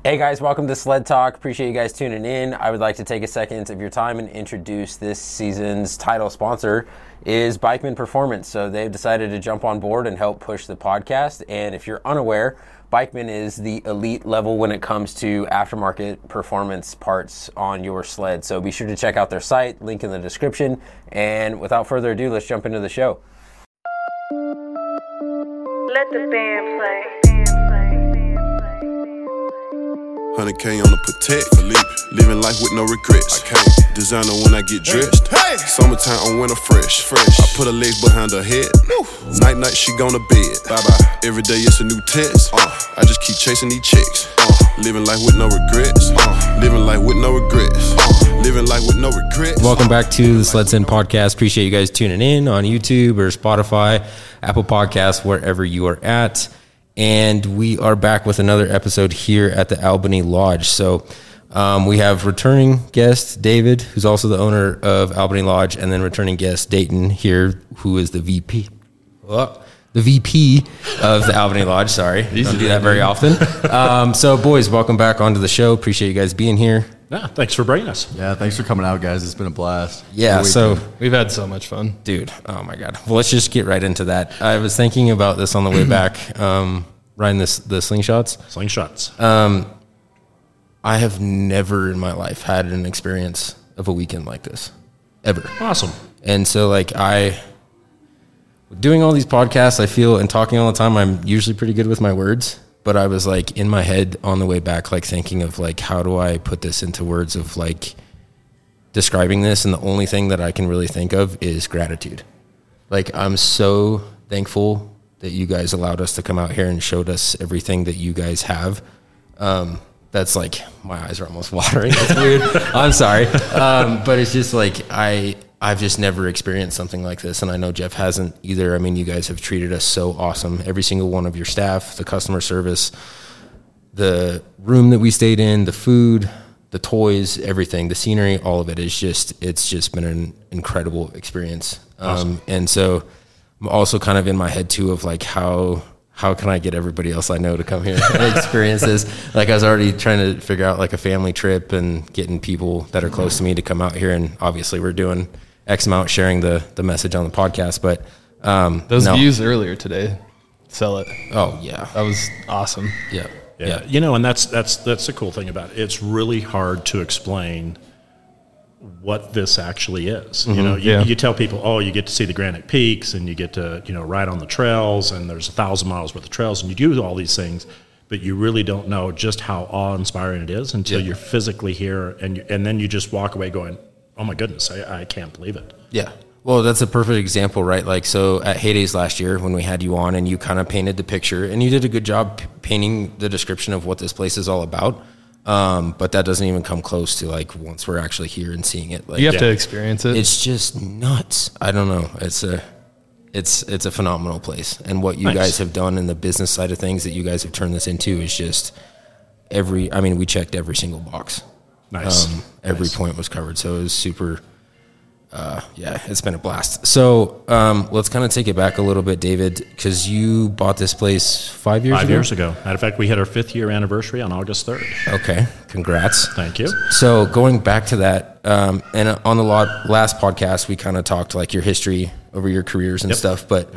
Hey guys, welcome to Sled Talk. Appreciate you guys tuning in. I would like to take a second of your time and introduce this season's title sponsor is Bikeman Performance. So they've decided to jump on board and help push the podcast. And if you're unaware, Bikeman is the elite level when it comes to aftermarket performance parts on your sled. So be sure to check out their site, link in the description. And without further ado, let's jump into the show. Let the band play. 100K on the Protect, Philippe. Living life with no regrets. I can't designer when I get dressed. Hey. Summertime on winter fresh. I put her legs behind her head. Night she gone to bed. Bye. Every day it's a new test. I just keep chasing these chicks. Living life with no regrets. Living life with no regrets. Living life with no regrets. Welcome back to the Sleds In Podcast. Appreciate you guys tuning in on YouTube or Spotify, Apple Podcasts, wherever you are at. And we are back with another episode here at the Albany Lodge. So we have returning guest David, who's also the owner of Albany Lodge, and then returning guest Dayton here, who is the VP. The VP of the Albany Lodge. Sorry, don't do that very often. So boys, welcome back onto the show. Appreciate you guys being here. Yeah, thanks for bringing us. Yeah, thanks for coming out, guys. It's been a blast. Yeah, so we've had so much fun. Dude, oh my God. Well, let's just get right into that. I was thinking about this on the way back, riding the slingshots. I have never in my life had an experience of a weekend like this, ever. Awesome. And so doing all these podcasts, I feel, and talking all the time, I'm usually pretty good with my words. But I was like in my head on the way back, like thinking of like, how do I put this into words of like describing this? And the only thing that I can really think of is gratitude. Like, I'm so thankful that you guys allowed us to come out here and showed us everything that you guys have. That's like, my eyes are almost watering. That's weird. I'm sorry. But it's just like, I've just never experienced something like this, and I know Jeff hasn't either. I mean, you guys have treated us so awesome. Every single one of your staff, the customer service, the room that we stayed in, the food, the toys, everything, the scenery, all of it is it's just been an incredible experience. Awesome. And so I'm also kind of in my head too of like, how can I get everybody else I know to come here and experience this? Like, I was already trying to figure out like a family trip and getting people that are close to me to come out here. And obviously we're doing X amount sharing the message on the podcast, but those views earlier today sell it. Oh yeah, that was awesome. Yeah. You know, and that's the cool thing about it. It's really hard to explain what this actually is. Mm-hmm. You know, you tell people, oh, you get to see the Granite Peaks and you get to, ride on the trails, and there's 1,000 miles worth of trails, and you do all these things, but you really don't know just how awe-inspiring it is until you're physically here, and then you just walk away going, oh my goodness, I can't believe it. Yeah. Well, that's a perfect example, right? Like, so at Heydays last year when we had you on and you kind of painted the picture, and you did a good job painting the description of what this place is all about. But that doesn't even come close to like once we're actually here and seeing it. Like, you have to experience it. It's just nuts. I don't know. It's a phenomenal place, and what you guys have done in the business side of things that you guys have turned this into is just we checked every single box. Nice. Every point was covered, so it was super. It's been a blast. So let's kind of take it back a little bit, David, because you bought this place 5 years ago? 5 years ago. Matter of fact, we had our 5th year anniversary on August 3rd. Okay, congrats. Thank you. So going back to that, and on the last podcast, we kind of talked like your history over your careers and stuff, but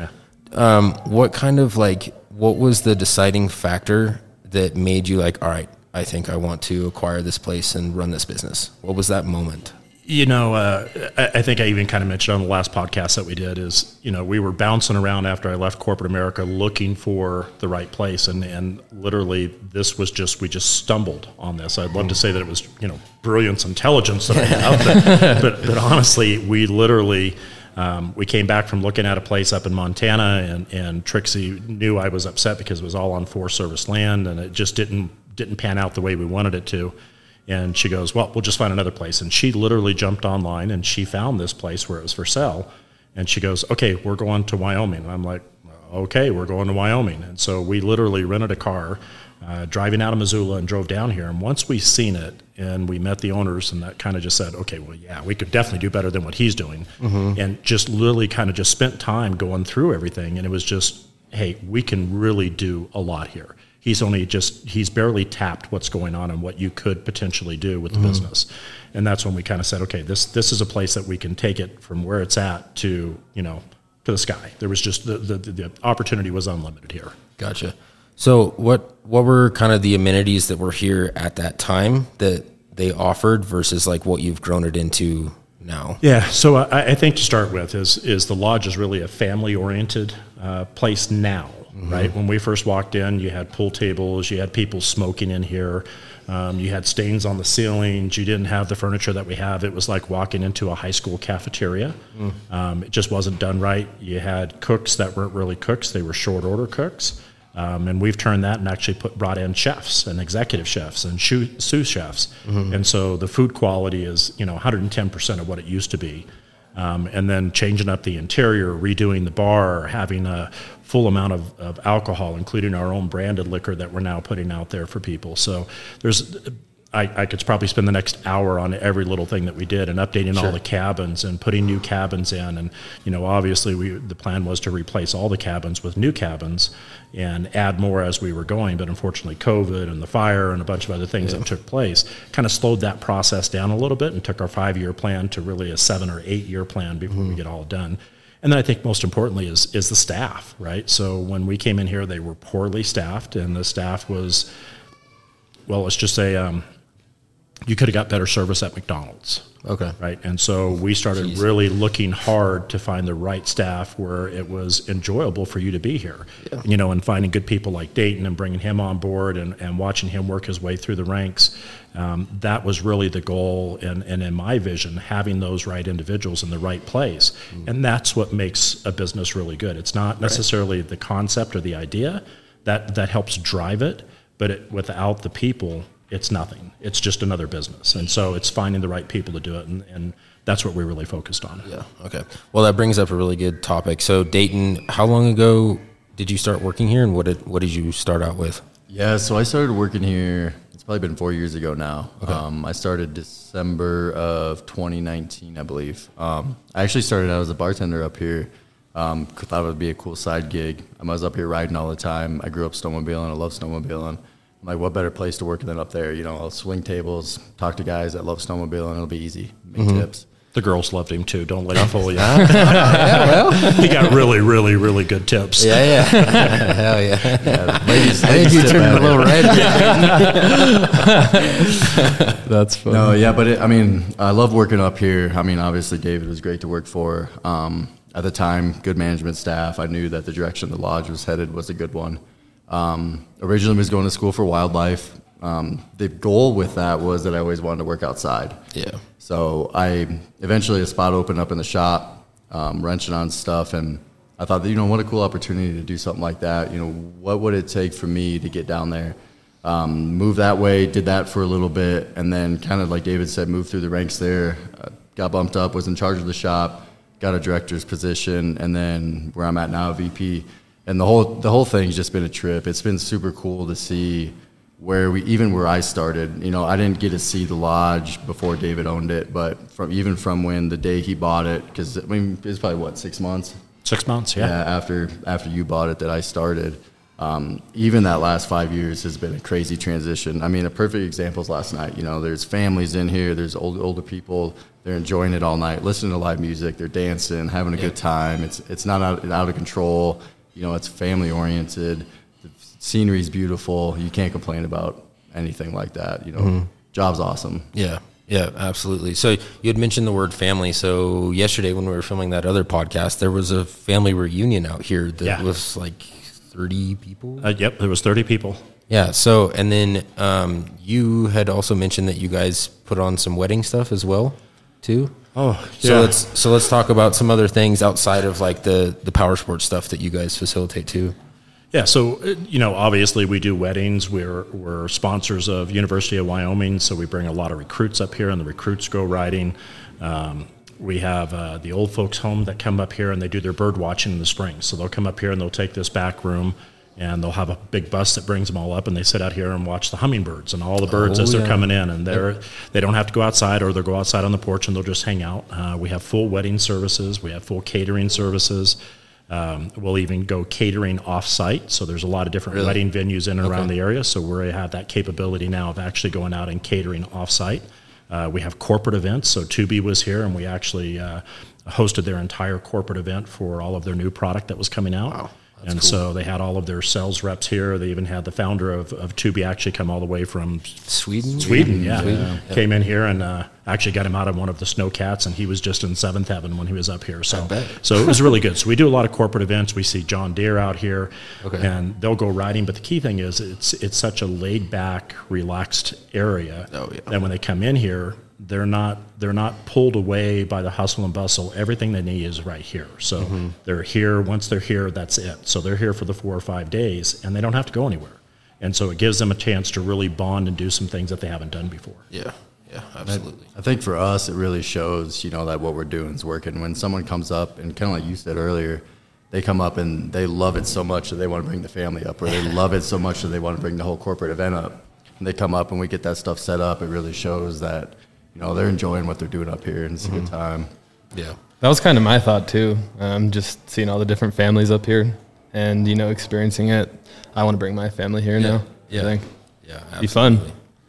what was the deciding factor that made you like, all right, I think I want to acquire this place and run this business? What was that moment? I think I even kind of mentioned on the last podcast that we did is, we were bouncing around after I left corporate America looking for the right place. And literally this was we just stumbled on this. I'd love to say that it was, brilliance, intelligence that I have, but honestly, we literally, we came back from looking at a place up in Montana, and Trixie knew I was upset because it was all on Forest Service land and it just didn't pan out the way we wanted it to. And she goes, well, we'll just find another place. And she literally jumped online and she found this place where it was for sale. And she goes, okay, we're going to Wyoming. And I'm like, okay, we're going to Wyoming. And so we literally rented a car, driving out of Missoula, and drove down here. And once we seen it and we met the owners, and that kind of just said, okay, well, yeah, we could definitely do better than what he's doing. Mm-hmm. And just literally kind of just spent time going through everything. And it was just, hey, we can really do a lot here. He's barely tapped what's going on and what you could potentially do with the business. And that's when we kind of said, okay, this is a place that we can take it from where it's at to, to the sky. There was just the opportunity was unlimited here. Gotcha. So what were kind of the amenities that were here at that time that they offered versus like what you've grown it into now? Yeah. So I think to start with is the lodge is really a family oriented place now. Right. When we first walked in, you had pool tables, you had people smoking in here, you had stains on the ceilings, you didn't have the furniture that we have. It was like walking into a high school cafeteria. It just wasn't done right. You had cooks that weren't really cooks; they were short order cooks. And we've turned that and actually brought in chefs and executive chefs and sous chefs. And so the food quality is 110% of what it used to be. And then changing up the interior, redoing the bar, having a full amount of alcohol, including our own branded liquor that we're now putting out there for people. So I could probably spend the next hour on every little thing that we did and updating all the cabins and putting new cabins in. And, obviously the plan was to replace all the cabins with new cabins and add more as we were going. But unfortunately, COVID and the fire and a bunch of other things that took place kind of slowed that process down a little bit and took our 5-year plan to really a 7 or 8 year plan before we get all done. And then I think most importantly is the staff, right? So when we came in here, they were poorly staffed, and the staff was, well, let's just say you could have got better service at McDonald's. Okay. Right. And so we started really looking hard to find the right staff where it was enjoyable for you to be here, and finding good people like Dayton and bringing him on board and watching him work his way through the ranks. That was really the goal. And in my vision, having those right individuals in the right place. And that's what makes a business really good. It's not necessarily the concept or the idea that helps drive it, but without the people, it's nothing. It's just another business. And so it's finding the right people to do it, and that's what we're really focused on. Yeah, okay. Well, that brings up a really good topic. So, Dayton, how long ago did you start working here, and what did you start out with? Yeah, so I started working here, it's probably been 4 years ago now. Okay. I started December of 2019, I believe. I actually started out as a bartender up here. Thought it would be a cool side gig. I was up here riding all the time. I grew up snowmobiling. I love snowmobiling. I'm like, what better place to work than up there? I'll swing tables, talk to guys that love snowmobiling. It'll be easy. Make tips. The girls loved him too. Don't let him fool you. He got really, really, really good tips. Yeah. Hell yeah. Ladies I think you turned a little red. That's funny. No, yeah, but I love working up here. Obviously David was great to work for. At the time, good management staff. I knew that the direction the lodge was headed was a good one. Originally was going to school for wildlife. The goal with that was that I always wanted to work outside. Yeah. So eventually a spot opened up in the shop, wrenching on stuff, and I thought that, what a cool opportunity to do something like that. What would it take for me to get down there? Move that way, did that for a little bit, and then kind of like David said, moved through the ranks there, got bumped up, was in charge of the shop, got a director's position, and then where I'm at now, VP. And the whole thing's just been a trip. It's been super cool to see where I started. I didn't get to see the lodge before David owned it, but from when the day he bought it, because it was probably 6 months. 6 months, yeah. Yeah, after you bought it, that I started. Even that last 5 years has been a crazy transition. A perfect example is last night. There's families in here. There's older people. They're enjoying it all night, listening to live music. They're dancing, having a good time. It's not out of control. It's family oriented. The scenery's beautiful. You can't complain about anything like that. Job's awesome. Yeah, absolutely. So you had mentioned the word family. So yesterday when we were filming that other podcast, there was a family reunion out here that was like 30 people. Yep, there was 30 people. Yeah. So, and then you had also mentioned that you guys put on some wedding stuff as well, too. Oh, yeah. So let's talk about some other things outside of like the power sports stuff that you guys facilitate too. Yeah, so obviously we do weddings. We're sponsors of University of Wyoming, so we bring a lot of recruits up here, and the recruits go riding. We have the old folks home that come up here and they do their bird watching in the spring. So they'll come up here and they'll take this back room, and they'll have a big bus that brings them all up, and they sit out here and watch the hummingbirds and all the birds as they're coming in. And they don't have to go outside, or they'll go outside on the porch and they'll just hang out. We have full wedding services. We have full catering services. We'll even go catering off-site. So there's a lot of different wedding venues in and around the area. So we have that capability now of actually going out and catering off-site. We have corporate events. So Tubi was here, and we actually hosted their entire corporate event for all of their new product that was coming out. Wow. And cool. So they had all of their sales reps here. They even had the founder of Tubi actually come all the way from Sweden. Came in here and actually got him out of one of the snowcats, and he was just in seventh heaven when he was up here. So it was really good. So we do a lot of corporate events. We see John Deere out here, and they'll go riding. But the key thing is it's such a laid-back, relaxed area that when they come in here, they're not pulled away by the hustle and bustle. Everything they need is right here. So they're here. Once they're here, that's it. So they're here for the 4 or 5 days, and they don't have to go anywhere. And so it gives them a chance to really bond and do some things that they haven't done before. Yeah, absolutely. I think for us, it really shows, that what we're doing is working. When someone comes up, and kind of like you said earlier, they come up and they love it so much that they want to bring the family up, or they love it so much that they want to bring the whole corporate event up. And they come up and we get that stuff set up. It really shows that they're enjoying what they're doing up here, and it's a good time. Yeah. That was kind of my thought, too. Just seeing all the different families up here and, experiencing it. I want to bring my family here now. Yeah. I think. Yeah, absolutely. Be fun.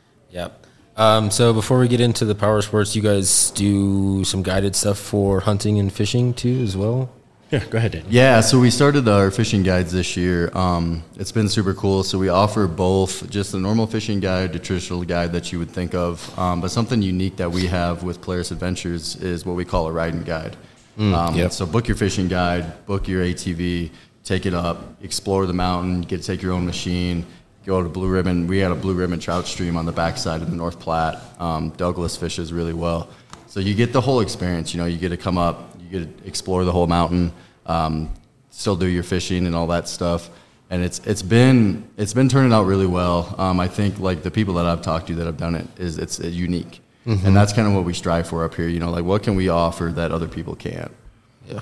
Yeah. So before we get into the power sports, you guys do some guided stuff for hunting and fishing, too, as well? Yeah, go ahead, Daniel. Yeah, so we started our fishing guides this year. It's been super cool. So we offer both just the normal fishing guide, the traditional guide that you would think of, but something unique that we have with Polaris Adventures is what we call a riding guide. So book your fishing guide, book your ATV, take it up, explore the mountain, take your own machine, go to Blue Ribbon. We had a Blue Ribbon trout stream on the backside of the North Platte. Douglas fishes really well. So you get the whole experience. You get to come up, you get to explore the whole mountain, still do your fishing and all that stuff. And it's been turning out really well. I think like the people that I've talked to that have done it it's unique. And that's kind of what we strive for up here. Like what can we offer that other people can't? Yeah.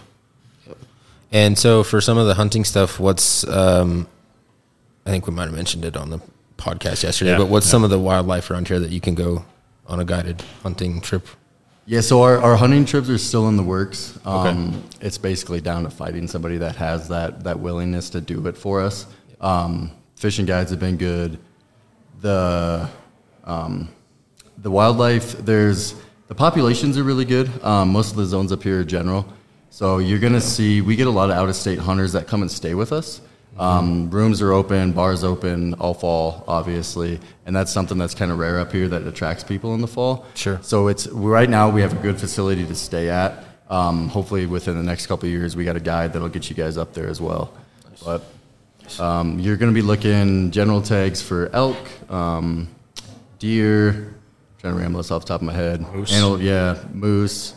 And so for some of the hunting stuff, what's I think we might have mentioned it on the podcast yesterday, but what's some of the wildlife around here that you can go on a guided hunting trip? Yeah, so our hunting trips are still in the works. It's basically down to finding somebody that has that willingness to do it for us. Fishing guides have been good. The wildlife, the populations are really good. Most of the zones up here are general. So you're going to see, we get a lot of out-of-state hunters that come and stay with us. Rooms are open, bars open all fall, obviously, and that's something that's kind of rare up here that attracts people in the fall. Sure. So right now we have a good facility to stay at. Hopefully within the next couple of years we got a guide that'll get you guys up there as well. Nice. But you're going to be looking general tags for elk, deer. I'm trying to ramble this off the top of my head. Moose.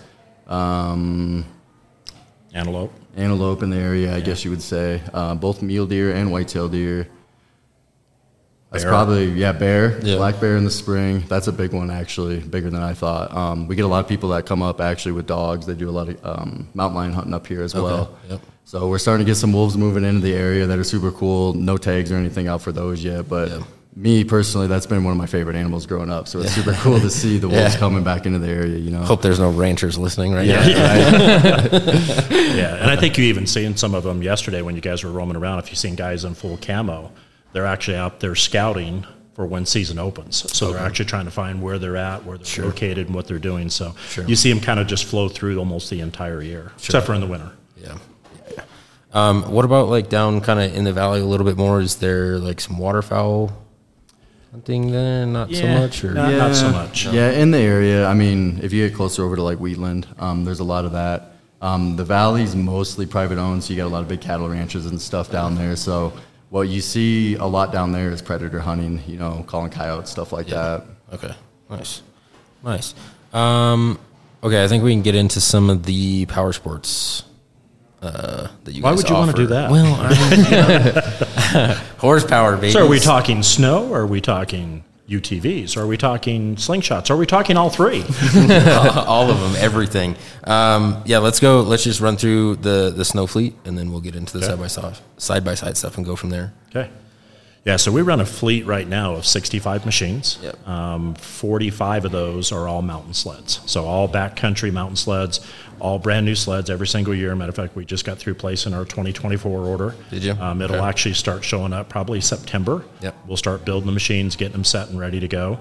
Antelope in the area, I guess you would say. Both mule deer and whitetail deer. That's probably, bear. Yeah. Black bear in the spring. That's a big one, actually, bigger than I thought. We get a lot of people that come up, actually, with dogs. They do a lot of mountain lion hunting up here as well. Yep. So we're starting to get some wolves moving into the area that are super cool. No tags or anything out for those yet, but me, personally, that's been one of my favorite animals growing up. So it's super cool to see the wolves coming back into the area, Hope there's no ranchers listening right now. Yeah, and I think you even seen some of them yesterday when you guys were roaming around. If you've seen guys in full camo, they're actually out there scouting for when season opens. So they're actually trying to find where they're at, where they're located, and what they're doing. So you see them kind of just flow through almost the entire year, except for in the winter. Yeah. What about like down kind of in the valley a little bit more? Is there like some waterfowl hunting there? Not so much? Or? Not so much. Yeah, in the area. I mean, if you get closer over to like Wheatland, there's a lot of that. The valley's mostly private owned, so you got a lot of big cattle ranches and stuff down there. So what you see a lot down there is predator hunting, calling coyotes, stuff like that. Okay, nice. Okay, I think we can get into some of the power sports that you guys offer. Why would you want to do that? Well, horsepower, baby. So are we talking snow, or are we talking UTVs? Or are we talking slingshots? Or are we talking all three? All of them, everything. Let's go. Let's just run through the snow fleet, and then we'll get into the side-by-side stuff and go from there. Okay. Yeah, so we run a fleet right now of 65 machines. Yep. 45 of those are all mountain sleds. So all backcountry mountain sleds, all brand new sleds every single year. Matter of fact, we just got through placing our 2024 order. Did you? It'll actually start showing up probably September. Yep. We'll start building the machines, getting them set and ready to go.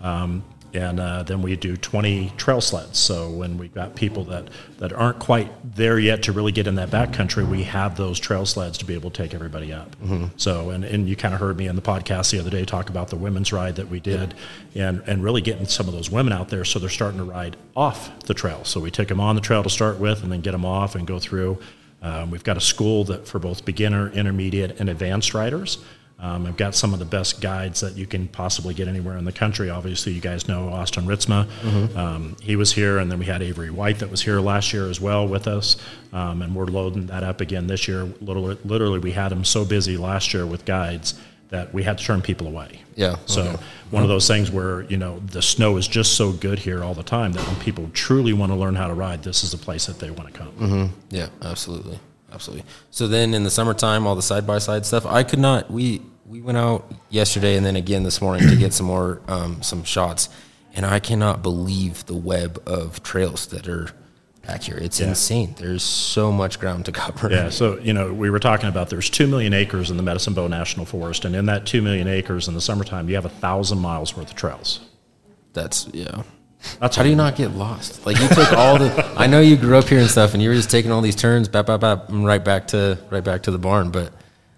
And then we do 20 trail sleds. So when we've got people that aren't quite there yet to really get in that backcountry, we have those trail sleds to be able to take everybody up. So, and you kind of heard me in the podcast the other day talk about the women's ride that we did, and really getting some of those women out there so they're starting to ride off the trail. So we take them on the trail to start with and then get them off and go through. We've got a school that for both beginner, intermediate, and advanced riders. I've got some of the best guides that you can possibly get anywhere in the country. Obviously, you guys know Austin Ritzma. He was here, and then we had Avery White that was here last year as well with us, and we're loading that up again this year. Literally, we had him so busy last year with guides that we had to turn people away. Yeah. So one of those things where, the snow is just so good here all the time that when people truly want to learn how to ride, this is a place that they want to come. Yeah, absolutely. Absolutely. So then in the summertime, all the side-by-side stuff, I could not, we went out yesterday and then again this morning to get some more, some shots, and I cannot believe the web of trails that are back here. It's insane. There's so much ground to cover. Yeah, so, we were talking about there's 2 million acres in the Medicine Bow National Forest, and in that 2 million acres in the summertime, you have 1,000 miles worth of trails. That's how do you not get lost? Like, you took all I know you grew up here and stuff, and you were just taking all these turns, and right back to the barn. But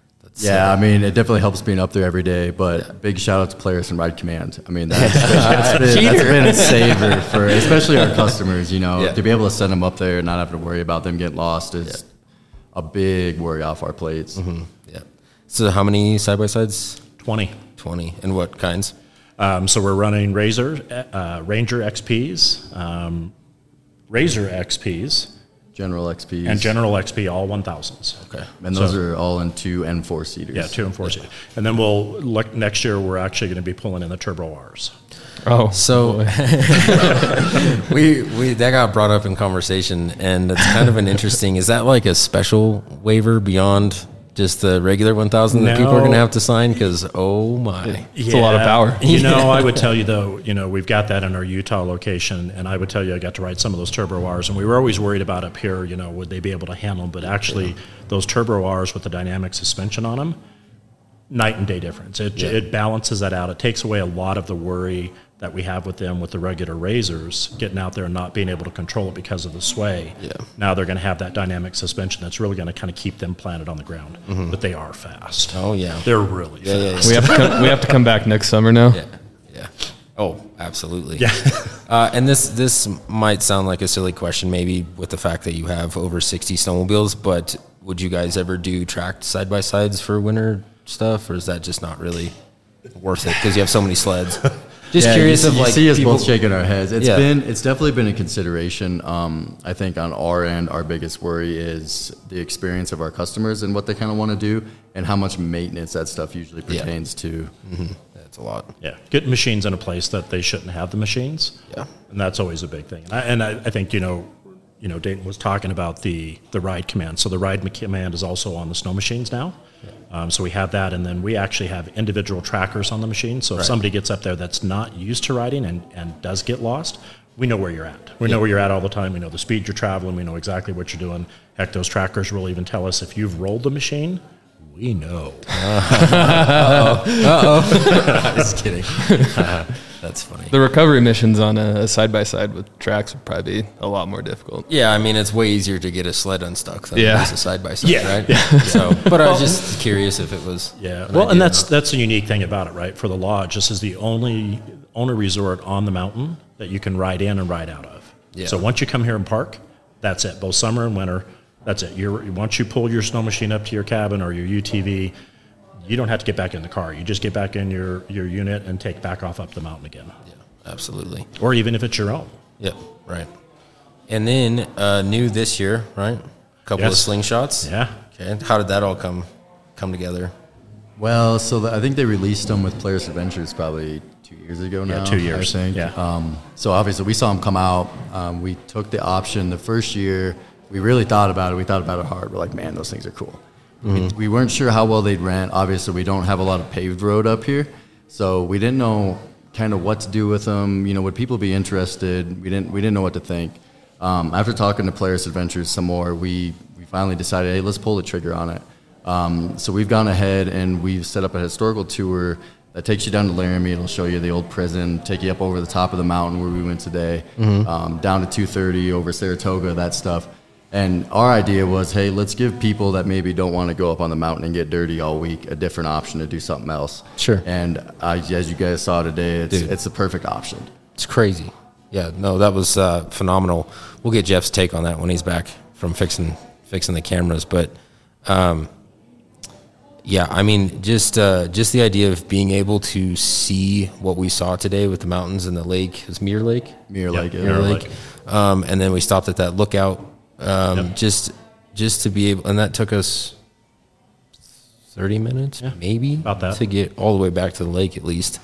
I mean, it definitely helps being up there every day. But big shout out to Polaris and Ride Command. I mean, that's been a saver for especially our customers. To be able to send them up there and not have to worry about them getting lost is a big worry off our plates. Yeah. So how many side by sides? 20. And what kinds? So we're running Ranger XPs, Razor XPs, General XPs, and General XP, all 1000s. Okay. And those are all in 2 and 4 seaters. Yeah, 2 and 4 seaters. And then we'll look next year. We're actually going to be pulling in the Turbo Rs. Oh, so we that got brought up in conversation, and it's kind of an interesting. Is that like a special waiver beyond just the regular 1,000 that people are going to have to sign? Because, oh my. It's a lot of power. I would tell you, though, we've got that in our Utah location, and I would tell you I got to ride some of those Turbo Rs, and we were always worried about up here, would they be able to handle them? But actually, those Turbo Rs with the dynamic suspension on them, night and day difference. It balances that out. It takes away a lot of the worry that we have with them with the regular Razors, getting out there and not being able to control it because of the sway. Yeah. Now they're going to have that dynamic suspension that's really going to kind of keep them planted on the ground. But they are fast. Oh, yeah. They're really fast. We have to come back next summer now. Yeah. Oh, absolutely. Yeah. And this might sound like a silly question, maybe with the fact that you have over 60 snowmobiles, but would you guys ever do tracked side-by-sides for winter stuff, or is that just not really worth it because you have so many sleds? Just curious you of like see us people, both shaking our heads. It's definitely been a consideration. I think on our end, our biggest worry is the experience of our customers and what they kind of want to do, and how much maintenance that stuff usually pertains to. That's a lot. Yeah, getting machines in a place that they shouldn't have the machines. Yeah, and that's always a big thing. And I think Dayton was talking about the Ride Command. So the Ride Command is also on the snow machines now. So we have that, and then we actually have individual trackers on the machine. So if somebody gets up there that's not used to riding and does get lost, we know where you're at. We know where you're at all the time. We know the speed you're traveling. We know exactly what you're doing. Heck, those trackers will even tell us if you've rolled the machine. We know. Just kidding. That's funny. The recovery missions on a side-by-side with tracks would probably be a lot more difficult. Yeah, I mean, it's way easier to get a sled unstuck than it is a side-by-side, right? Yeah. So, but I was just curious if it was. Yeah. Well, and that's the unique thing about it, right? For the lodge, this is the only resort on the mountain that you can ride in and ride out of. Yeah. So once you come here and park, that's it. Both summer and winter, that's it. Once you pull your snow machine up to your cabin or your UTV, you don't have to get back in the car. You just get back in your unit and take back off up the mountain again. Yeah, absolutely. Or even if it's your own. Yep, right. And then new this year, right? A couple of slingshots. Yeah. Okay. How did that all come together? Well, so I think they released them with Polaris Adventures probably 2 years ago now. Yeah, 2 years. I think. Yeah. So obviously we saw them come out. We took the option the first year. We really thought about it. We thought about it hard. We're like, man, those things are cool. We weren't sure how well they'd rent. Obviously, we don't have a lot of paved road up here, so we didn't know kind of what to do with them. You know, would people be interested? We didn't know what to think. After talking to Polaris Adventures some more, we finally decided, hey, let's pull the trigger on it. So we've gone ahead and we've set up a historical tour that takes you down to Laramie. It'll show you the old prison, take you up over the top of the mountain where we went today, down to 230 over Saratoga, that stuff. And our idea was, hey, let's give people that maybe don't want to go up on the mountain and get dirty all week a different option to do something else. Sure. And as you guys saw today, it's the perfect option. It's crazy. Yeah, no, that was phenomenal. We'll get Jeff's take on that when he's back from fixing the cameras. But, yeah, I mean, just the idea of being able to see what we saw today with the mountains and the lake. It was Mirror Lake? Mirror Lake. And then we stopped at that lookout. Just to be able, and that took us 30 minutes, maybe, about that, to get all the way back to the lake at least.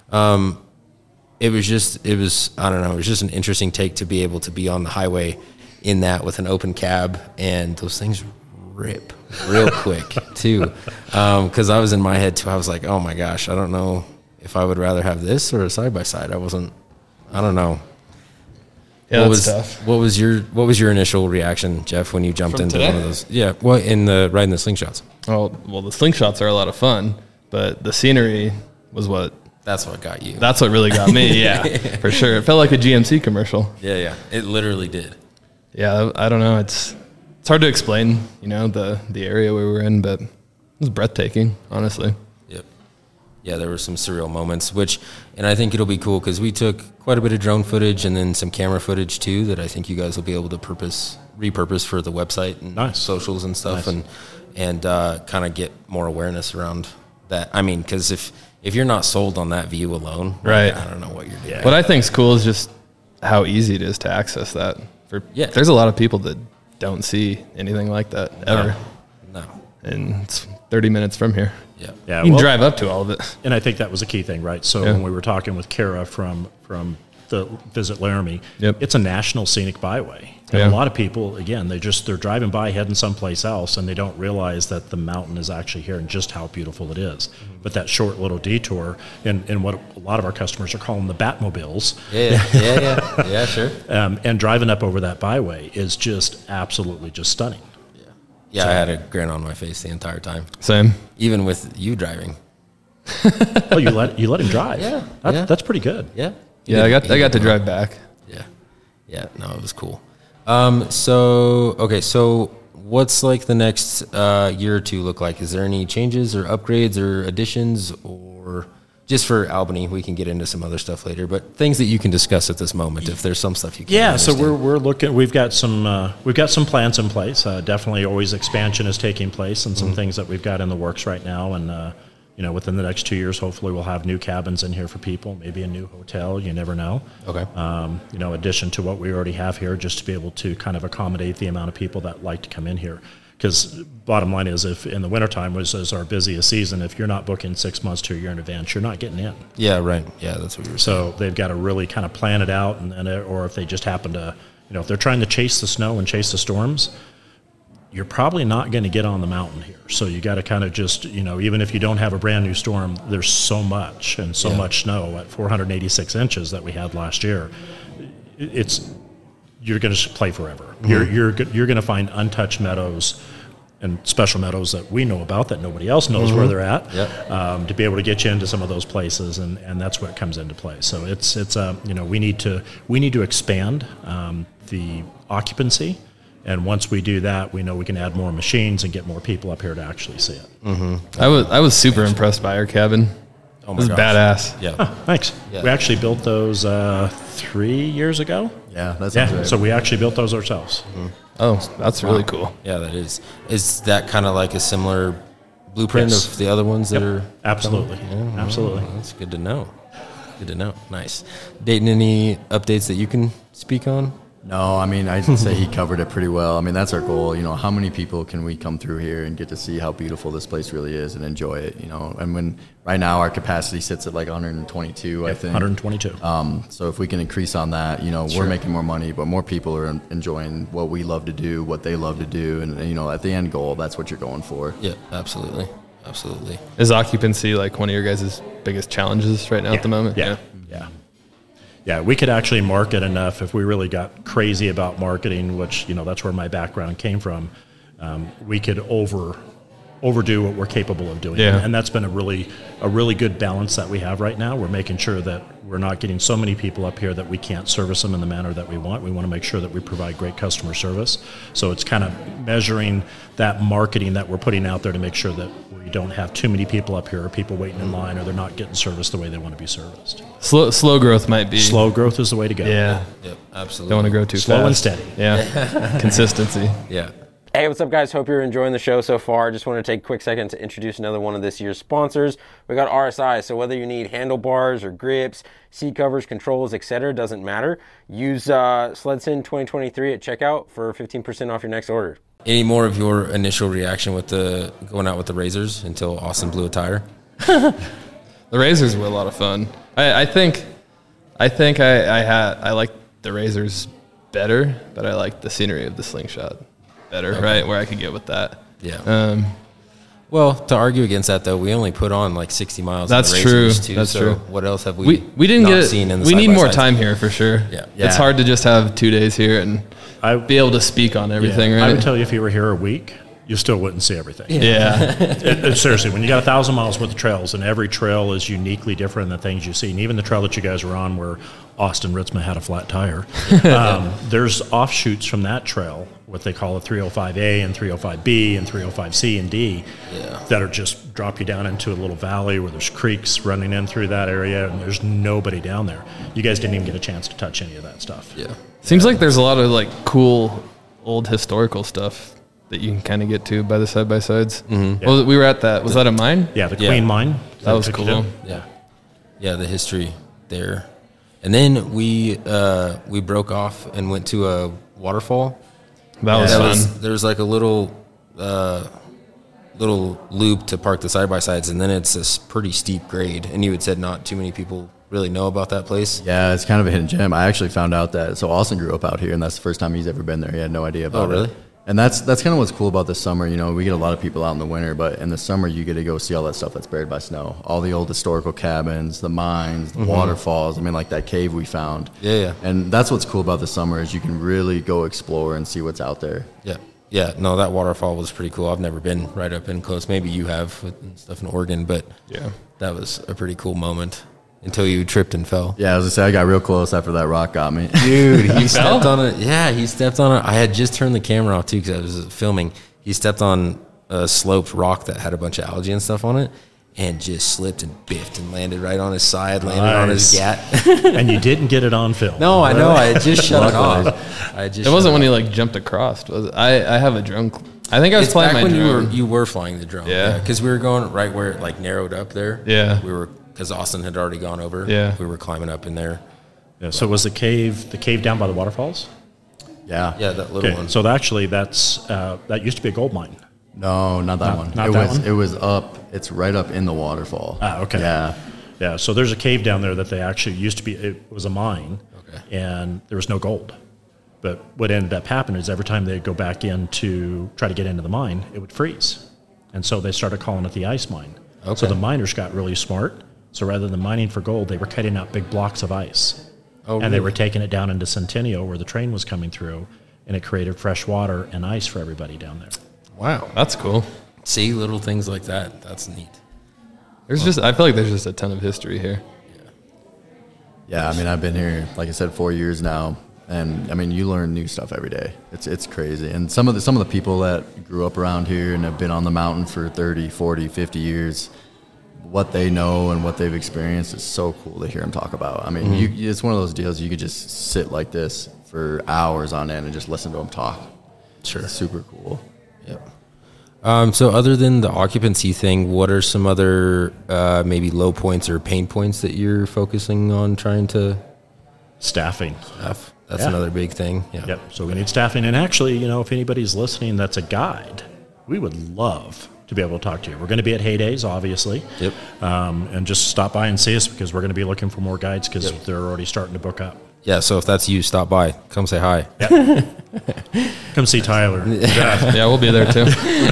It was I don't know, it was just an interesting take to be able to be on the highway in that with an open cab, and those things rip real quick too. Because I was in my head too, I was like, oh my gosh, I don't know if I would rather have this or a side-by-side. I don't know. Yeah, that's tough. What was your initial reaction, Jeff, when you jumped into one of those? Yeah, well, riding the slingshots. Well, the slingshots are a lot of fun, but the scenery was what. That's what got you. That's what really got me. Yeah, for sure. It felt like a GMC commercial. Yeah, it literally did. Yeah, I don't know. It's hard to explain, the area we were in, but it was breathtaking, honestly. Yep. Yeah, there were some surreal moments, and I think it'll be cool because we took quite a bit of drone footage and then some camera footage too that I think you guys will be able to repurpose for the website and socials and stuff, and kind of get more awareness around that. I mean, because if you're not sold on that view alone, right? I don't know what you're doing. Yeah. What I think's cool is just how easy it is to access that. There's a lot of people that don't see anything like that ever. No. And it's 30 minutes from here. Yeah. You can drive up to all of it. And I think that was a key thing, right? So when we were talking with Kara from the Visit Laramie, it's a national scenic byway. And a lot of people, again, they're driving by heading someplace else, and they don't realize that the mountain is actually here and just how beautiful it is. But that short little detour, and what a lot of our customers are calling the Batmobiles. Yeah, sure. And driving up over that byway is just absolutely just stunning. Yeah, I had a grin on my face the entire time. Same. Even with you driving. Oh, you let him drive? Yeah. That's pretty good. Yeah. Yeah, I got to drive back. Yeah, no, it was cool. So what's like the next year or two look like? Is there any changes or upgrades or additions, or just for Albany? We can get into some other stuff later, but things that you can discuss at this moment, if there's some stuff you can. Yeah, so we're looking. We've got some plans in place. Definitely, always expansion is taking place, and some things that we've got in the works right now, and. Within the next 2 years, hopefully we'll have new cabins in here for people, maybe a new hotel. You never know. Okay. Addition to what we already have here, just to be able to kind of accommodate the amount of people that like to come in here. Because bottom line is, if in the wintertime is our busiest season, if you're not booking 6 months to a year in advance, you're not getting in. Yeah, right. Yeah, that's what you were saying. So they've got to really kind of plan it out, or if they just happen to, if they're trying to chase the snow and chase the storms, you're probably not going to get on the mountain here. So you got to kind of just, even if you don't have a brand new storm, there's so much much snow at 486 inches that we had last year. You're going to play forever. You're going to find untouched meadows and special meadows that we know about that nobody else knows where they're at, to be able to get you into some of those places, and that's what comes into play. So it's we need to expand the occupancy. And once we do that, we know we can add more machines and get more people up here to actually see it. Mm-hmm. I was super impressed by our cabin. Oh my gosh. It was badass. Yeah. Oh, thanks. Yeah. We actually built those 3 years ago. Yeah, that's right. So we actually built those ourselves. Mm-hmm. Oh, that's really cool. Yeah, that is. Is that kind of like a similar blueprint of the other ones that are? Absolutely. Absolutely. Well, that's good to know. Nice. Dayton, any updates that you can speak on? No, I mean, I'd say he covered it pretty well. I mean, that's our goal. You know, how many people can we come through here and get to see how beautiful this place really is and enjoy it, you know? And when right now our capacity sits at like 122, I think. 122. So if we can increase on that, you know, we're making more money, but more people are enjoying what we love to do, what they love to do. And you know, at the end goal, that's what you're going for. Yeah, absolutely. Absolutely. Is occupancy like one of your guys' biggest challenges right now at the moment? Yeah. Yeah, we could actually market enough if we really got crazy about marketing, which, you know, that's where my background came from. We could overdo what we're capable of doing. Yeah. And that's been a really good balance that we have right now. We're making sure that we're not getting so many people up here that we can't service them in the manner that we want. We want to make sure that we provide great customer service. So it's kind of measuring that marketing that we're putting out there to make sure that we don't have too many people up here or people waiting in line or they're not getting serviced the way they want to be serviced. Slow growth might be. Slow growth is the way to go. Yeah. Yep, absolutely. Don't want to grow too Slow fast. and steady. Yeah. Consistency. Yeah. Hey, what's up, guys? Hope you're enjoying the show so far. Just want to take a quick second to introduce another one of this year's sponsors. We got RSI, so whether you need handlebars or grips, seat covers, controls, etc., doesn't matter. Use Sledson 2023 at checkout for 15% off your next order. Any more of your initial reaction with the going out with the Razors until Austin blew a tire? The Razors were a lot of fun. I think I like the Razors better, but I like the scenery of the Slingshot better, right? Where I could get with that. Yeah. Well, to argue against that, though, we only put on like 60 miles. That's on the Razors true. Too, That's so true. What else have we didn't not get seen in the we need more side-by-sides? time here for sure. Yeah. It's hard to just have 2 days here and I be able to speak on everything, I right? would tell you if you were here a week, you still wouldn't see everything. Yeah. Seriously, when you got 1,000 miles worth of trails and every trail is uniquely different than the things you see, and even the trail that you guys were on where Austin Ritzma had a flat tire, there's offshoots from that trail, what they call a 305A and 305B and 305C and D, that are just drop you down into a little valley where there's creeks running in through that area and there's nobody down there. You guys didn't even get a chance to touch any of that stuff. Yeah. Seems like there's a lot of like cool old historical stuff that you can kind of get to by the side-by-sides. Mm-hmm. Well, we were at that. Was that a mine? Yeah, the Queen Mine. That was took you cool. down? Yeah, the history there. And then we broke off and went to a waterfall. That was fun. There was like a little loop to park the side-by-sides, and then it's this pretty steep grade. And you had said not too many people really know about that place. Yeah, it's kind of a hidden gem. I actually found out that, so Austin grew up out here, and that's the first time he's ever been there. He had no idea about it. Oh, really? And that's kind of what's cool about the summer. You know, we get a lot of people out in the winter, but in the summer you get to go see all that stuff that's buried by snow. All the old historical cabins, the mines, the waterfalls. I mean, like that cave we found. Yeah. And that's what's cool about the summer is you can really go explore and see what's out there. Yeah. Yeah, no, that waterfall was pretty cool. I've never been right up in close. Maybe you have with stuff in Oregon, but Yeah. that was a pretty cool moment until you tripped and fell. Yeah, as I say, I got real close after that rock got me. Dude, he stepped on it. Yeah, he stepped on it. I had just turned the camera off, too, because I was filming. He stepped on a sloped rock that had a bunch of algae and stuff on it and just slipped and biffed and landed right on his side, landed on his gat. And you didn't get it on film. No, I know. I had just shut it off. It wasn't when he like jumped across, was it? I have a drone. I think I was It's flying back my when drone. you were flying the drone. Yeah. Because we were going right where it like narrowed up there. Yeah. We were, because Austin had already gone over. Yeah. We were climbing up in there. Yeah, so was the cave down by the waterfalls? Yeah. Yeah, that little Okay, one. so actually that used to be a gold mine. No, not that one. not that one? It was up. It's right up in the waterfall. Ah, okay. Yeah. Yeah, so there's a cave down there that they actually used to be, it was a mine, Okay. and there was no gold. But what ended up happening is every time they'd go back in to try to get into the mine, it would freeze. And so they started calling it the ice mine. Okay. So the miners got really smart. So rather than mining for gold, they were cutting out big blocks of ice. Oh, and they really? were taking it down into Centennial where the train was coming through, and it created fresh water and ice for everybody down there. Wow. That's cool. See, little things like that. That's neat. I feel like there's just a ton of history here. Yeah, I mean, I've been here, like I said, 4 years now, and I mean, you learn new stuff every day. It's crazy. And some of the people that grew up around here and have been on the mountain for 30, 40, 50 years, what they know and what they've experienced is so cool to hear them talk about. I mean, it's one of those deals you could just sit like this for hours on end and just listen to them talk. Sure. It's super cool. Yep. So other than the occupancy thing, what are some other maybe low points or pain points that you're focusing on trying to Staffing. staff? That's Yeah. another big thing. Yeah. Yep. So we need staffing. And actually, if anybody's listening that's a guide, we would love to be able to talk to you. We're going to be at Heydays, obviously. Yep. And just stop by and see us because we're going to be looking for more guides because they're already starting to book up. Yeah. So if that's you, stop by. Come say hi. Come see Tyler. Yeah, we'll be there too.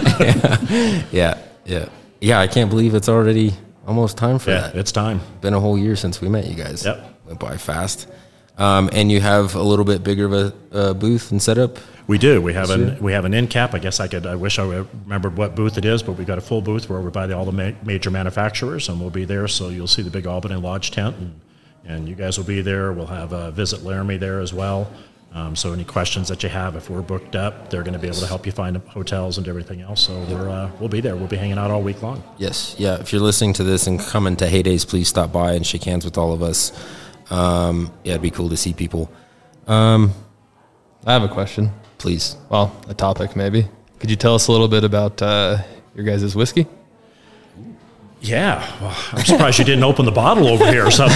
Yeah. Yeah. Yeah. I can't believe it's already almost time for Yeah, that. it's time. Been a whole year since we met you guys. Yep. Went by fast. And you have a little bit bigger of a booth and setup. We do. We have an end cap. I guess I wish I remembered what booth it is, but we got a full booth where we're by all the major manufacturers, and we'll be there. So you'll see the big Albany Lodge tent, and you guys will be there. We'll have Visit Laramie there as well. So any questions that you have, if we're booked up, they're going to be able to help you find hotels and everything else. So we'll be there. We'll be hanging out all week long. Yes. Yeah. If you're listening to this and coming to Heydays, please stop by and shake hands with all of us. Yeah, it'd be cool to see people. I have a question. Please. Well, a topic maybe. Could you tell us a little bit about your guys' whiskey? Yeah. Well, I'm surprised you didn't open the bottle over here or something.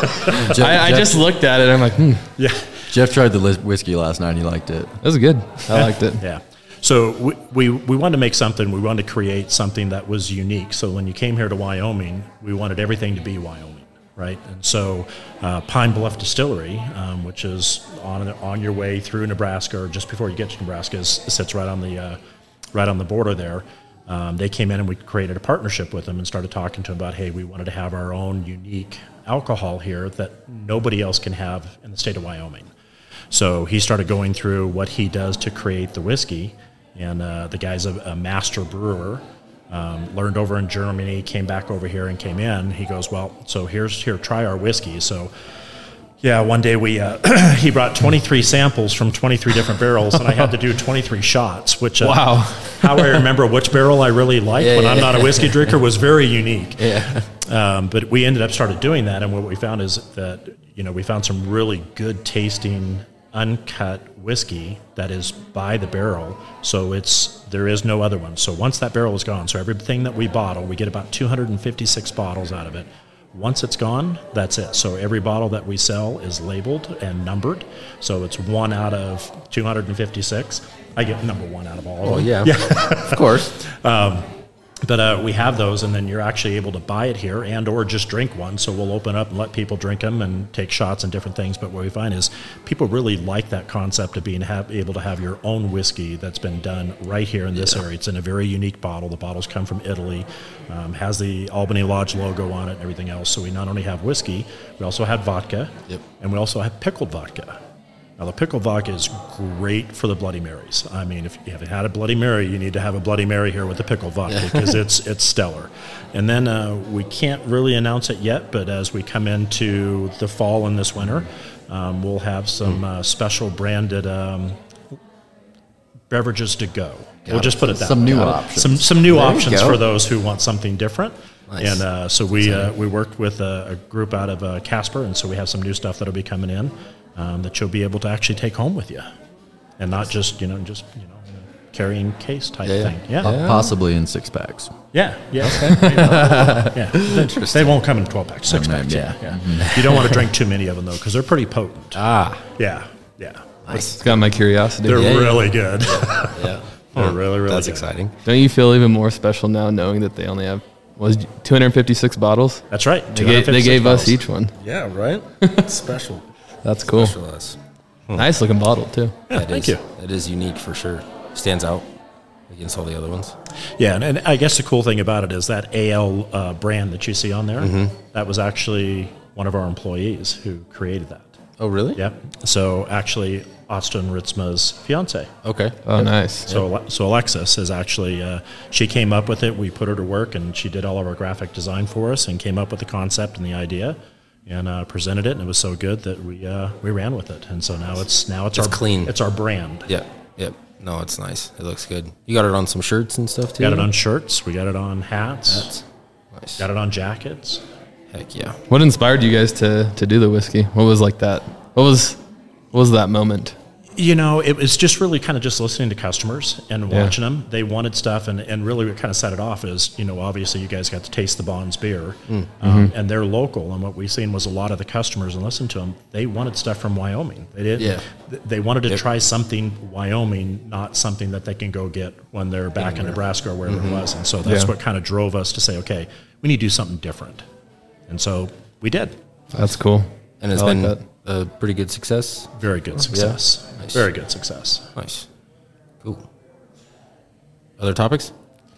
I just looked at it. I'm like, Yeah. Jeff tried the whiskey last night. He liked it. that was good. I liked it. Yeah. So we wanted to make something, we wanted to create something that was unique. So when you came here to Wyoming, we wanted everything to be Wyoming, right? And so Pine Bluff Distillery, which is on your way through Nebraska or just before you get to Nebraska, sits right on the border there. They came in and we created a partnership with them and started talking to them about, hey, we wanted to have our own unique alcohol here that nobody else can have in the state of Wyoming. So he started going through what he does to create the whiskey, and the guy's a master brewer, learned over in Germany, came back over here and came in. He goes, well, so here, try our whiskey. So yeah, one day he brought 23 samples from 23 different barrels, and I had to do 23 shots, which Wow. how I remember which barrel I really like when I'm not a whiskey drinker was very unique. Yeah. But we ended up started doing that, and what we found is that we found some really good tasting uncut whiskey that is by the barrel, so there is no other one. So once that barrel is gone, so everything that we bottle, we get about 256 bottles out of it. Once it's gone, that's it. So every bottle that we sell is labeled and numbered. So it's 1 out of 256. I get number 1 out of all of them. Yeah. Of course. But we have those, and then you're actually able to buy it here and or just drink one. So we'll open up and let people drink them and take shots and different things. But what we find is people really like that concept of being able to have your own whiskey that's been done right here in this area. It's in a very unique bottle. The bottles come from Italy, has the Albany Lodge logo on it and everything else. So we not only have whiskey, we also have vodka, and we also have pickled vodka. Now, the pickled vodka is great for the Bloody Marys. I mean, if you haven't had a Bloody Mary, you need to have a Bloody Mary here with the pickled vodka because it's stellar. And then we can't really announce it yet, but as we come into the fall and this winter, we'll have some special branded beverages to go. We'll just put it that Some way. new options. Some new There you options go. for those who want something different. Nice. And so we worked with a group out of Casper, and so we have some new stuff that'll be coming in. That you'll be able to actually take home with you, and not just carrying case type thing. Yeah, Possibly in 6-packs. yeah. Yeah. They won't come in 12 packs, 6 packs. Yeah. You don't want to drink too many of them though, because they're pretty potent. Yeah. It's got my curiosity. They're really good. Yeah. They're really That's good. exciting. Don't you feel even more special now knowing that they only have 256 bottles? That's right. They gave 256 us bottles. each one. Yeah, right? Special. That's cool. Special us. Nice looking bottle too. Yeah, thank you. It is unique for sure. Stands out against all the other ones. Yeah, and I guess the cool thing about it is that AL brand that you see on there, that was actually one of our employees who created that. Oh, really? Yep. So actually, Austin Ritzma's fiance. Okay. Oh, nice. So Alexis is actually, she came up with it. We put her to work, and she did all of our graphic design for us and came up with the concept and the idea and presented it, and it was so good that we ran with it. And so now it's our clean. It's our brand. Yep. No, it's nice. It looks good. You got it on some shirts and stuff too? Got it on shirts. We got it on hats. Nice. Got it on jackets. Heck yeah. What inspired you guys to do the whiskey? What was like that? What was that moment? You know, it was just really kind of just listening to customers and watching them. They wanted stuff, and really what kind of set it off is, you know, obviously you guys got to taste the Bonds beer, and they're local. And what we've seen was a lot of the customers, and listened to them, they wanted stuff from Wyoming. They didn't. Yeah. They wanted to try something Wyoming, not something that they can go get when they're back in Nebraska or wherever it was. And so that's what kind of drove us to say, okay, we need to do something different. And so we did. That's cool. And it's I like been that. a pretty good success. Very good success. Nice. Very good success. Nice. Cool. Other topics?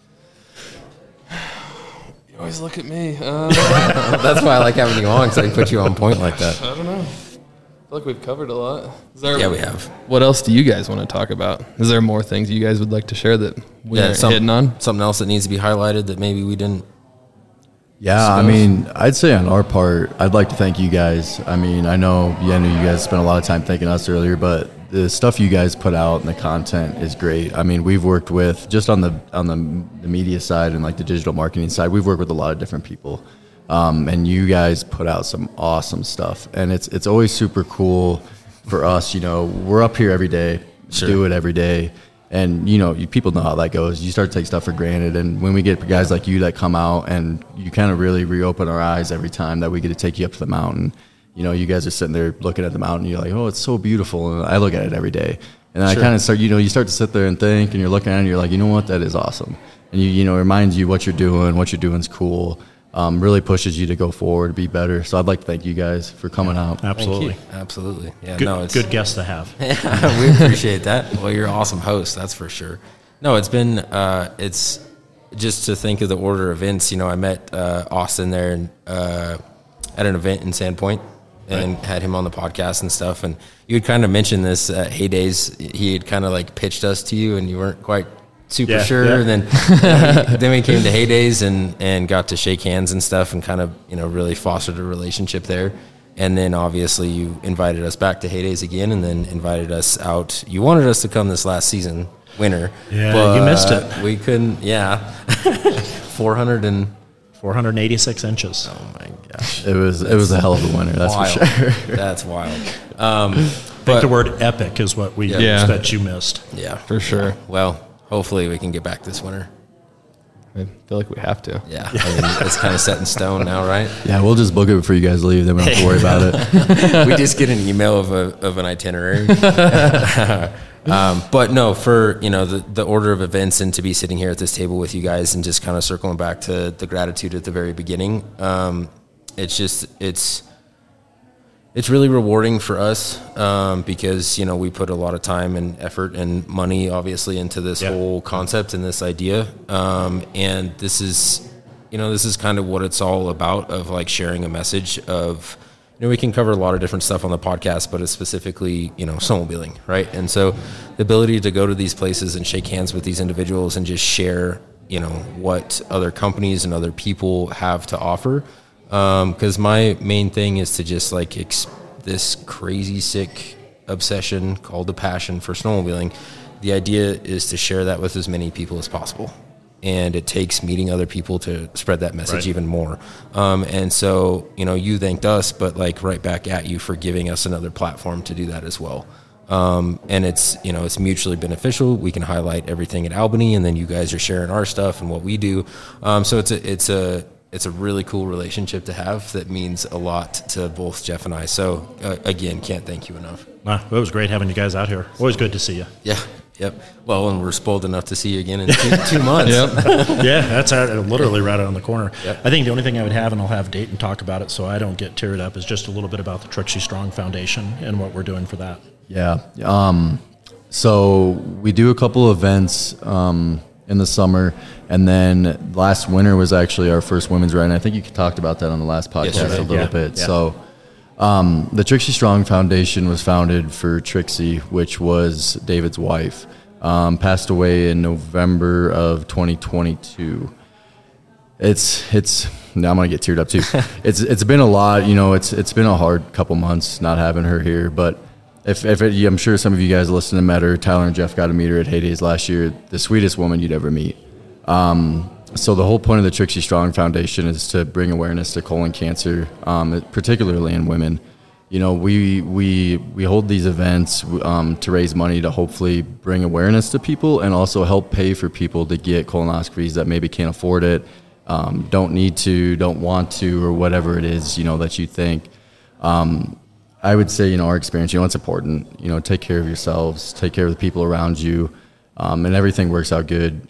You always look at me. That's why I like having you on, because I can put you on point like that. I don't know. I feel like we've covered a lot. Yeah, we have. What else do you guys want to talk about? Is there more things you guys would like to share that we aren't hitting on? Something else that needs to be highlighted that maybe we didn't. Yeah, I mean, I'd say on our part, I'd like to thank you guys. I mean, I know you guys spent a lot of time thanking us earlier, but the stuff you guys put out and the content is great. I mean, we've worked with, just on the media side and like the digital marketing side, we've worked with a lot of different people. And you guys put out some awesome stuff. And it's always super cool for us, you know, we're up here every day, do it every day. And, you know, people know how that goes. You start to take stuff for granted. And when we get guys like you that come out, and you kind of really reopen our eyes every time that we get to take you up to the mountain. You know, you guys are sitting there looking at the mountain. You're like, oh, it's so beautiful. And I look at it every day. And then I kind of start, you start to sit there and think, and you're looking at it, and you're like, you know what, that is awesome. And, it reminds you what you're doing is cool. Really pushes you to go forward, be better. So I'd like to thank you guys for coming out. Absolutely. Absolutely. Yeah, Good, good guest to have. Yeah, we appreciate that. Well, you're an awesome host, that's for sure. No, it's been, it's just to think of the order of events. I met Austin there and, at an event in Sandpoint, and had him on the podcast and stuff. And you had kind of mentioned this at Heydays. He had kind of like pitched us to you, and you weren't quite super sure. Yeah. And then we came to Heydays and got to shake hands and stuff, and kind of really fostered a relationship there. And then obviously you invited us back to Heydays again, and then invited us out. You wanted us to come this last season, winter. Yeah, but you missed it. We couldn't. Yeah, 486 inches. Oh my gosh, It was a hell of a winter, that's wild. for sure. That's wild. I think the word epic is what we used that you missed. Yeah, For sure. Well, hopefully we can get back this winter. I feel like we have to. Yeah, I mean, it's kind of set in stone now, right? Yeah, we'll just book it before you guys leave. Then we don't have to worry about it. We just get an email of an itinerary. But no, for the order of events, and to be sitting here at this table with you guys, and just kind of circling back to the gratitude at the very beginning, it's really rewarding for us, because we put a lot of time and effort and money obviously into this whole concept and this idea, and this is kind of what it's all about, of like sharing a message of, we can cover a lot of different stuff on the podcast, but it's specifically snowmobiling, right? And so the ability to go to these places and shake hands with these individuals and just share what other companies and other people have to offer. Because my main thing is to just like this crazy sick obsession called a passion for snowmobiling. The idea is to share that with as many people as possible, and it takes meeting other people to spread that message even more. And so you thanked us, but like right back at you for giving us another platform to do that as well. And it's it's mutually beneficial. We can highlight everything at Albany, and then you guys are sharing our stuff and what we do. So it's a really cool relationship to have that means a lot to both Jeff and I. So, again, can't thank you enough. It was great having you guys out here. Always good to see you. Yeah, yep. Well, and we're spoiled enough to see you again in 2 months. Yeah, that's literally right on the corner. Yep. I think the only thing I would have, and I'll have Dayton talk about it so I don't get teared up, is just a little bit about the Trixie Strong Foundation and what we're doing for that. Yeah. So we do a couple events in the summer, and then last winter was actually our first women's ride, and I think you talked about that on the last podcast a little bit. Yeah. So the Trixie Strong Foundation was founded for Trixie, which was David's wife. Passed away in November of 2022. Now I'm gonna get teared up too. It's been a lot, it's been a hard couple months not having her here, but I'm sure some of you guys listening to met her. Tyler and Jeff got to meet her at Heydays last year. The sweetest woman you'd ever meet. So the whole point of the Trixie Strong Foundation is to bring awareness to colon cancer, particularly in women. we hold these events to raise money to hopefully bring awareness to people and also help pay for people to get colonoscopies that maybe can't afford it, don't need to, don't want to, or whatever it is, that you think. I would say, our experience, it's important. Take care of yourselves, take care of the people around you, and everything works out good.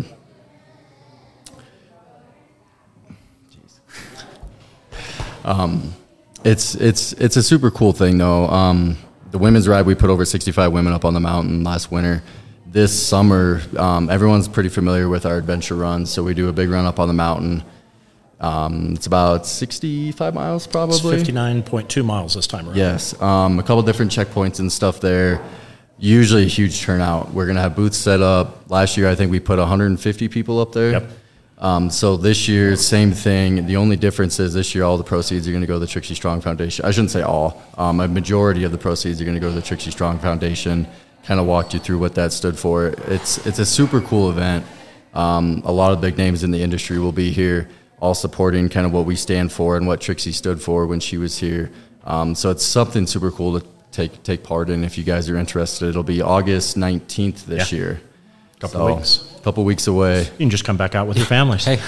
It's a super cool thing, though. The women's ride, we put over 65 women up on the mountain last winter. This summer, everyone's pretty familiar with our adventure runs, so we do a big run up on the mountain. It's about 65 miles, probably. It's 59.2 miles this time around. Yes, a couple different checkpoints and stuff there. Usually a huge turnout. We're going to have booths set up. Last year, I think we put 150 people up there. Yep. So this year, same thing. The only difference is this year, all the proceeds are going to go to the Trixie Strong Foundation. I shouldn't say all. A majority of the proceeds are going to go to the Trixie Strong Foundation. Kind of walked you through what that stood for. It's a super cool event. A lot of big names in the industry will be here, all supporting kind of what we stand for and what Trixie stood for when she was here. So it's something super cool to take part in. If you guys are interested, it'll be August 19th this year. Couple weeks away. You can just come back out with your families. Hey.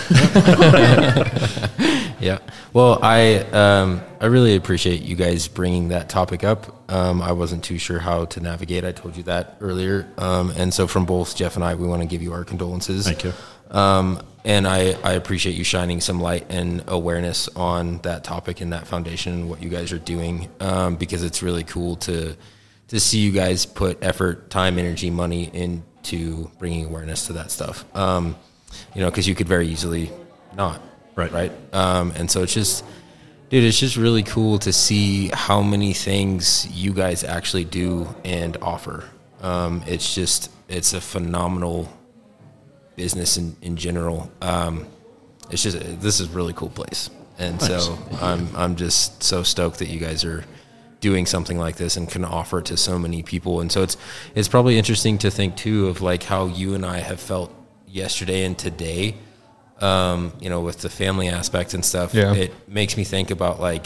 Yeah. Well, I really appreciate you guys bringing that topic up. I wasn't too sure how to navigate. I told you that earlier. And so from both Jeff and I, we want to give you our condolences. Thank you. And I appreciate you shining some light and awareness on that topic and that foundation and what you guys are doing, because it's really cool to see you guys put effort, time, energy, money into bringing awareness to that stuff. Because you could very easily not. Right. And so it's just really cool to see how many things you guys actually do and offer. It's a phenomenal business in general. This is a really cool place. And nice. So I'm just so stoked that you guys are doing something like this and can offer it to so many people. And so it's probably interesting to think too of like how you and I have felt yesterday and today, with the family aspect and stuff. Yeah. It makes me think about like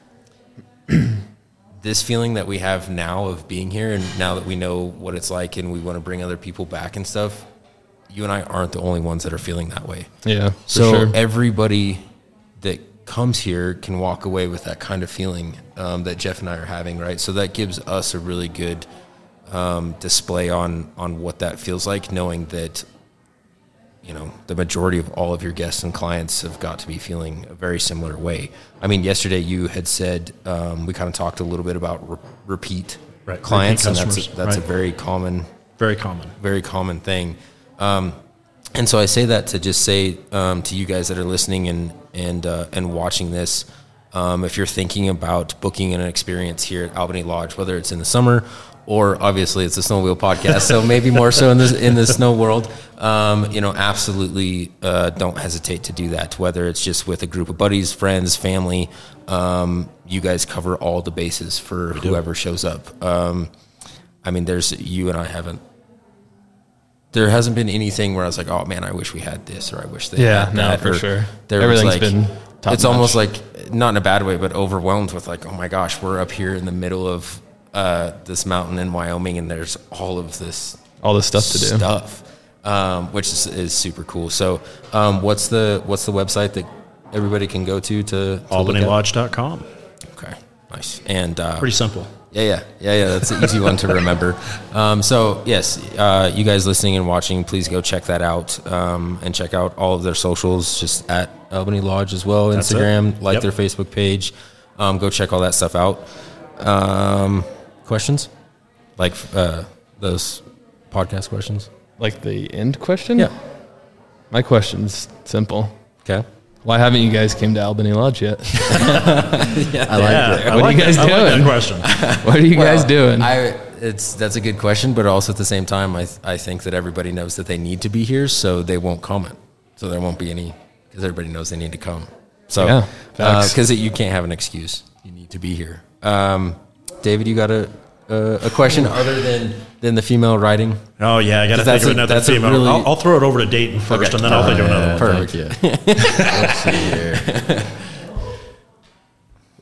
this feeling that we have now of being here, and now that we know what it's like and we want to bring other people back and stuff, you and I aren't the only ones that are feeling that way. Yeah. So sure. Everybody that comes here can walk away with that kind of feeling that Jeff and I are having, right? So that gives us a really good display on what that feels like, knowing that the majority of all of your guests and clients have got to be feeling a very similar way. I mean, yesterday you had said, we kind of talked a little bit about repeat clients, repeat and customers, that's a very common thing. And so I say that to just say to you guys that are listening and watching this, if you're thinking about booking an experience here at Albany Lodge, whether it's in the summer or obviously it's a Snow Wheel podcast, so maybe more so in the snow world, absolutely don't hesitate to do that. Whether it's just with a group of buddies, friends, family, you guys cover all the bases for whoever shows up. I mean, there hasn't been anything where I was like, oh man, I wish we had this, or I wish they had that. For sure. Everything's been top it's notch. almost like, not in a bad way, but overwhelmed with like, oh my gosh, we're up here in the middle of this mountain in Wyoming, and there's all this stuff to do, which is super cool. So what's the website that everybody can go to AlbanyLodge.com. Okay, nice. And pretty simple. Yeah. That's an easy one to remember. So yes, you guys listening and watching, please go check that out, and check out all of their socials, just at Albany Lodge as well. That's Instagram, it. like their Facebook page. Go check all that stuff out. Questions? Like those podcast questions? Like the end question? Yeah. My question's simple. Okay. Why haven't you guys came to Albany Lodge yet? I like it. What are you guys doing? I like that question. What are you guys doing? That's a good question, but also at the same time, I think that everybody knows that they need to be here, so they won't comment. So there won't be any, because everybody knows they need to come. So, because you can't have an excuse. You need to be here. David, you got a question other than the female riding? Oh yeah, I got to think of another female. Really, I'll throw it over to Dayton first, and then I'll think of another one. Perfect. Yeah. Let's see here.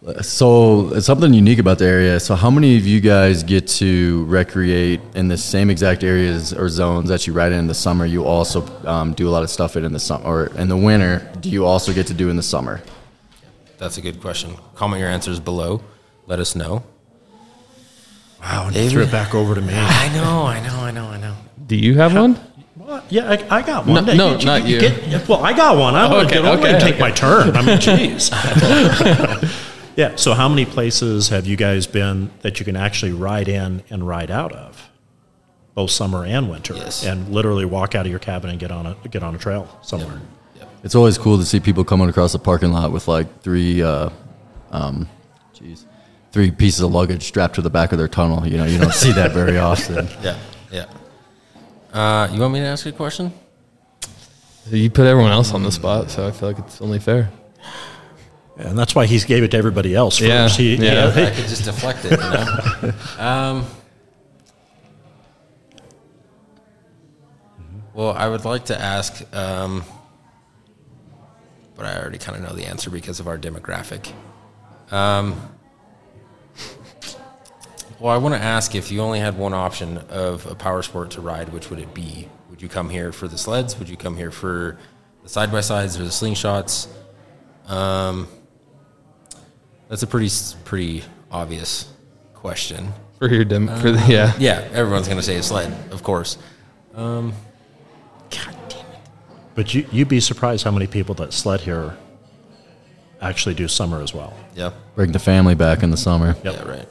So it's something unique about the area. So how many of you guys get to recreate in the same exact areas or zones that you ride in the summer? You also do a lot of stuff in the summer, or in the winter. Do you also get to do in the summer? That's a good question. Comment your answers below. Let us know. Wow, and you threw it back over to me. I know. Do you have one? Well, yeah, I got one. No, not you. Well, I got one. I want to take my turn. I mean, jeez. Yeah, so how many places have you guys been that you can actually ride in and ride out of, both summer and winter, Yes. and literally walk out of your cabin and get on a trail somewhere? It's always cool to see people coming across the parking lot with like three pieces of luggage strapped to the back of their tunnel. You know, you don't see that very often. Yeah. You want me to ask you a question? You put everyone else on the spot, so I feel like it's only fair. Yeah, and that's why he gave it to everybody else first. Yeah. I could just deflect it, you know? Well, I would like to ask, but I already kind of know the answer because of our demographic. Well, I want to ask, if you only had one option of a power sport to ride, which would it be? Would you come here for the sleds? Would you come here for the side-by-sides or the slingshots? That's a pretty obvious question. For your yeah. Yeah, everyone's going to say a sled, of course. God damn it. But you'd be surprised how many people that sled here actually do summer as well. Yeah. Bring the family back in the summer. Yep. Yeah, right.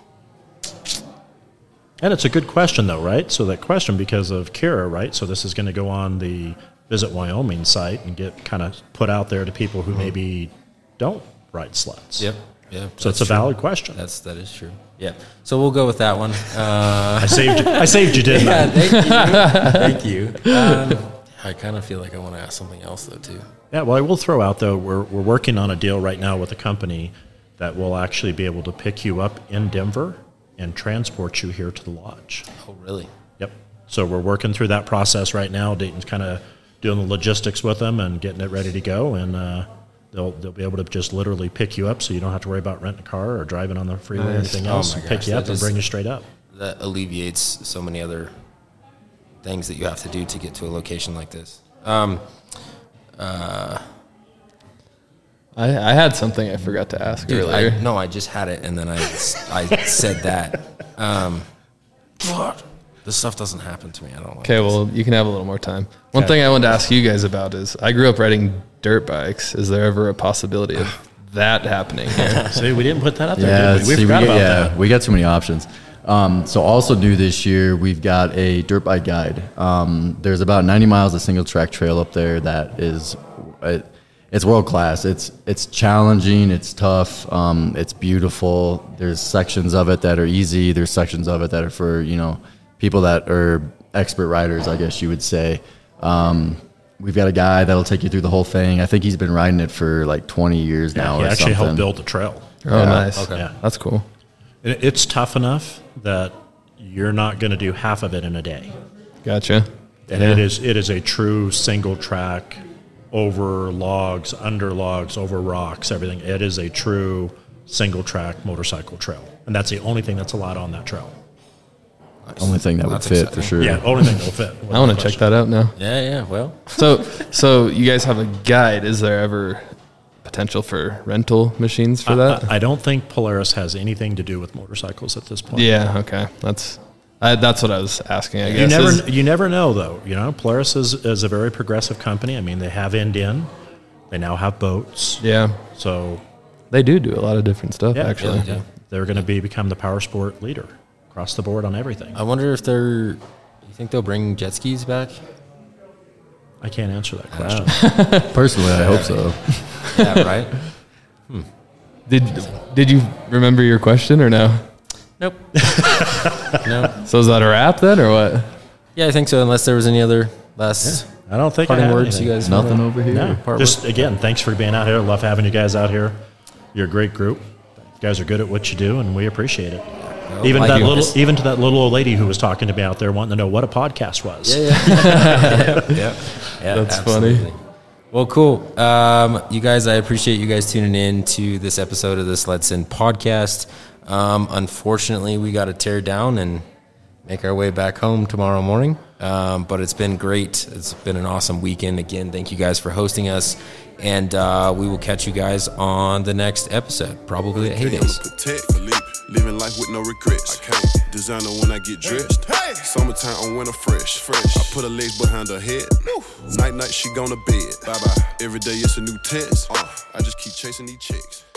And it's a good question, though, right? So that question, because of Kira, right? So this is going to go on the Visit Wyoming site and get kind of put out there to people who maybe don't ride sleds. Yep. Yeah. So it's a valid question. That is true. Yeah. So we'll go with that one. I saved you, didn't I? Thank you. I kind of feel like I want to ask something else though too. Yeah. Well, I will throw out though, we're working on a deal right now with a company that will actually be able to pick you up in Denver and transport you here to the lodge. Oh, really? Yep. So we're working through that process right now. Dayton's kind of doing the logistics with them and getting it ready to go, and they'll be able to just literally pick you up, so you don't have to worry about renting a car or driving on the freeway or anything else. Oh my Pick gosh, you up that and bring you straight up. That alleviates so many other things that you have to do to get to a location like this. I had something I forgot to ask earlier. I just had it, and then I said that. This stuff doesn't happen to me. I don't like Okay, well, you can have a little more time. One thing I wanted to ask you guys about is I grew up riding dirt bikes. Is there ever a possibility of that happening here? See, we didn't put that out there, Yeah, did we? We forgot about that. We got too many options. So also new this year, we've got a dirt bike guide. There's about 90 miles of single track trail up there that is, it's world class. It's challenging. It's tough. It's beautiful. There's sections of it that are easy. There's sections of it that are for, people that are expert riders, I guess you would say. We've got a guy that'll take you through the whole thing. I think he's been riding it for like 20 years now. He or actually something. helped build the trail. Oh, nice. Okay. Yeah. That's cool. It's tough enough that you're not going to do half of it in a day. Gotcha. And it is a true single track, over logs, under logs, over rocks, everything. It is a true single track motorcycle trail. And that's the only thing that's allowed on that trail. Only thing that would That's fit for exciting. sure. Yeah, only thing that'll fit. I want to check that out now. Yeah. Well, So you guys have a guide. Is there ever potential for rental machines for that? I don't think Polaris has anything to do with motorcycles at this point. Yeah. Okay. That's what I was asking. I guess You never know, though. Polaris is a very progressive company. I mean, they have end-in. They now have boats. Yeah, So they do a lot of different stuff. yeah, Actually, yeah. they're going to become the power sport leader across the board on everything. I wonder if you think they'll bring jet skis back? I can't answer that question. Personally, I hope so. Yeah, right? Did you remember your question or no? Nope. No. So is that a wrap then, or what? Yeah, I think so, unless there was any other last I don't think I parting have words anything. you guys Nothing wanna over here. No, part just again, thanks for being out here. Love having you guys out here. You're a great group. You guys are good at what you do, and we appreciate it. Even like to you. that little old lady who was talking to me out there, wanting to know what a podcast was. Yeah. That's absolutely. funny. Well, cool. You guys, I appreciate you guys tuning in to this episode of this Let's In podcast. Unfortunately, we got to tear down and make our way back home tomorrow morning. But it's been great. It's been an awesome weekend. Again, thank you guys for hosting us. And we will catch you guys on the next episode, probably at Heydays. Living life with no regrets. I can't designer when I get dressed. Summertime on winter fresh. I put her legs behind her head. Night, she gone to bed. Bye-bye. Every day it's a new test. I just keep chasing these chicks.